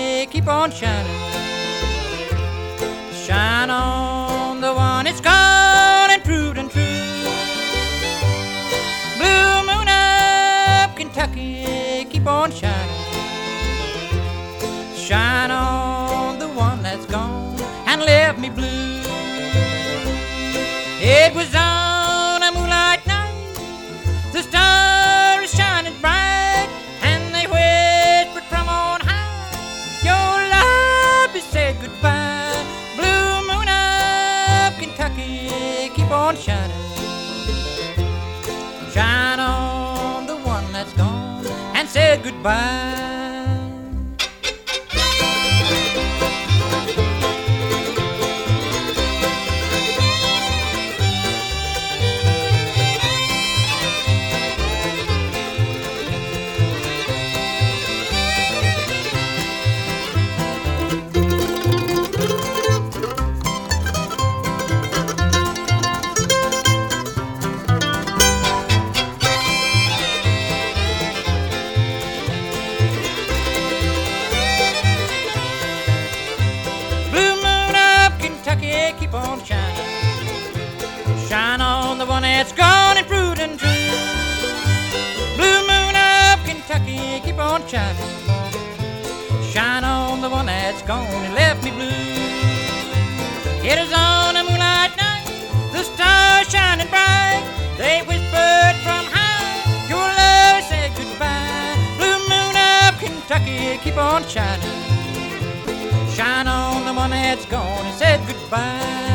keep on shining. Shine on the one that's gone and proved untrue. Blue moon of Kentucky, keep on shining. Shine on the one that's gone and left me blue. It was on a moonlight night, the stars shining bright, and they whispered from on high, your love has said goodbye. Blue moon of Kentucky, keep on shining. Shine on the one that's gone and said goodbye. Keep on shining. Shine on the one that's gone and proved untrue. Blue moon of Kentucky, keep on shining. Shine on the one that's gone and left me blue. It is on a moonlight night, the stars shining bright, they whispered from high, your love said goodbye. Blue moon of Kentucky, keep on shining. Shine on the one that's gone and said goodbye.